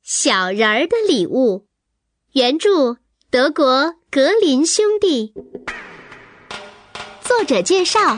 小人儿的礼物，原著德国格林兄弟。作者介绍：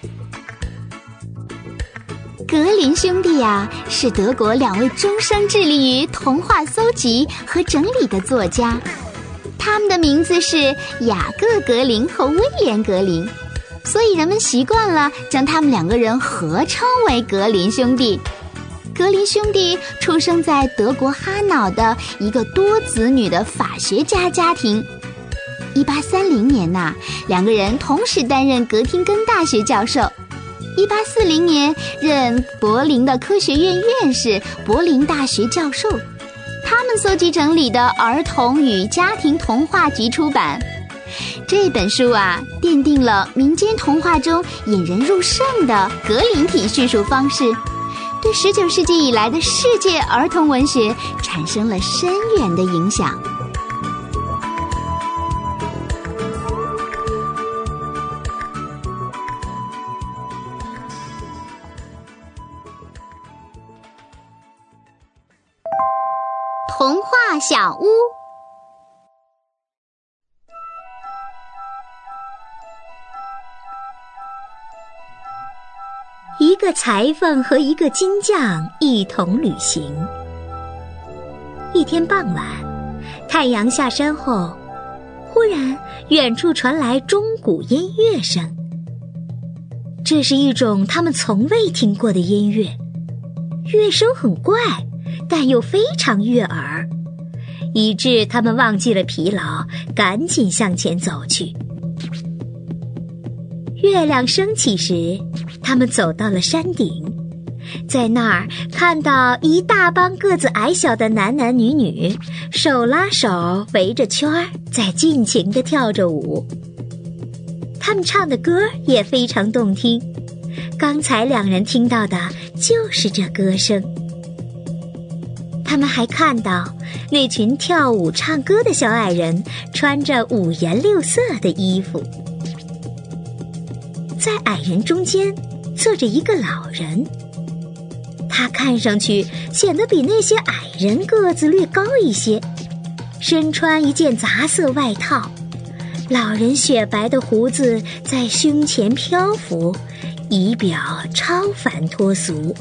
格林兄弟是德国2位终生致力于童话搜集和整理的作家，他们的名字是雅各·格林和威廉·格林，所以人们习惯了将他们2个人合称为格林兄弟。格林兄弟出生在德国哈瑙的一个多子女的法学家家庭。1830年2个人同时担任格廷根大学教授。1840年任柏林的科学院院士、柏林大学教授。他们搜集整理的《儿童与家庭童话集》出版。这本书奠定了民间童话中引人入胜的格林体叙述方式，对19世纪以来的世界儿童文学产生了深远的影响。童话小屋。一个裁缝和一个金匠一同旅行。一天傍晚，太阳下山后，忽然远处传来钟鼓音乐声。这是一种他们从未听过的音乐，乐声很怪，但又非常悦耳，以致他们忘记了疲劳，赶紧向前走去。月亮升起时，他们走到了山顶，在那儿看到一大帮个子矮小的男男女女，手拉手围着圈儿，在尽情地跳着舞。他们唱的歌也非常动听，刚才2人听到的就是这歌声。他们还看到那群跳舞唱歌的小矮人穿着5颜6色的衣服。在矮人中间坐着一个老人，他看上去显得比那些矮人个子略高一些，身穿一件杂色外套，老人雪白的胡子在胸前漂浮，仪表超凡脱俗。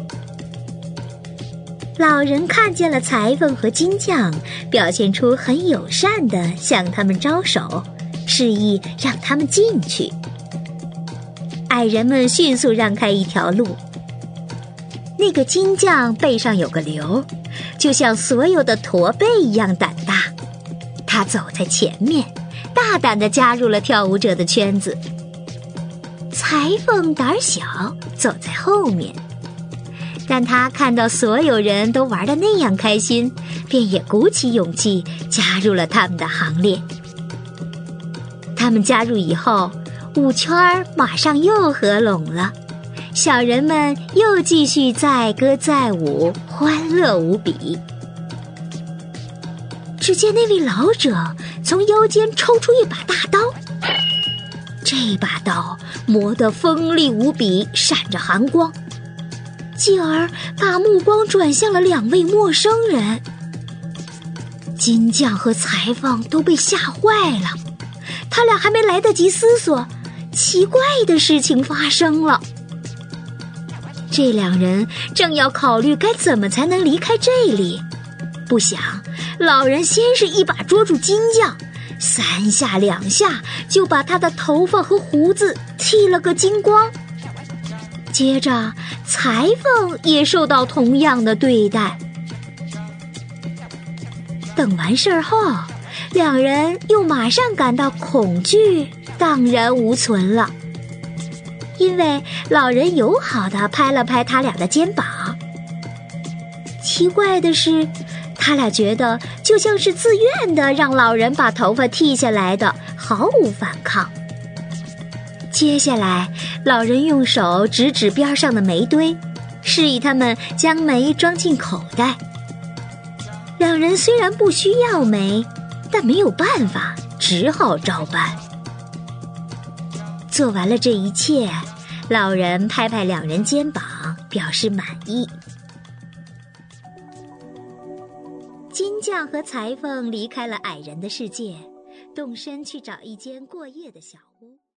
老人看见了裁缝和金匠，表现出很友善地向他们招手，示意让他们进去。矮人们迅速让开一条路。那个金匠背上有个瘤，就像所有的驼背一样胆大。他走在前面，大胆地加入了跳舞者的圈子。裁缝胆小，走在后面，但他看到所有人都玩得那样开心，便也鼓起勇气加入了他们的行列。他们加入以后，舞圈马上又合拢了，小人们又继续载歌载舞，欢乐无比。只见那位老者从腰间抽出一把大刀，这把刀磨得锋利无比，闪着寒光，继而把目光转向了2位陌生人。金匠和裁缝都被吓坏了，他俩还没来得及思索，奇怪的事情发生了。这2人正要考虑该怎么才能离开这里，不想老人先是一把捉住金匠，3下2下就把他的头发和胡子剃了个精光。接着裁缝也受到同样的对待。等完事儿后，2人又马上感到恐惧荡然无存了，因为老人友好地拍了拍他俩的肩膀。奇怪的是，他俩觉得就像是自愿地让老人把头发剃下来的，毫无反抗。接下来，老人用手指指边上的煤堆，示意他们将煤装进口袋。2人虽然不需要煤，但没有办法，只好照办。做完了这一切，老人拍拍2人肩膀，表示满意。 金匠和裁缝离开了矮人的世界，动身去找一间过夜的小屋。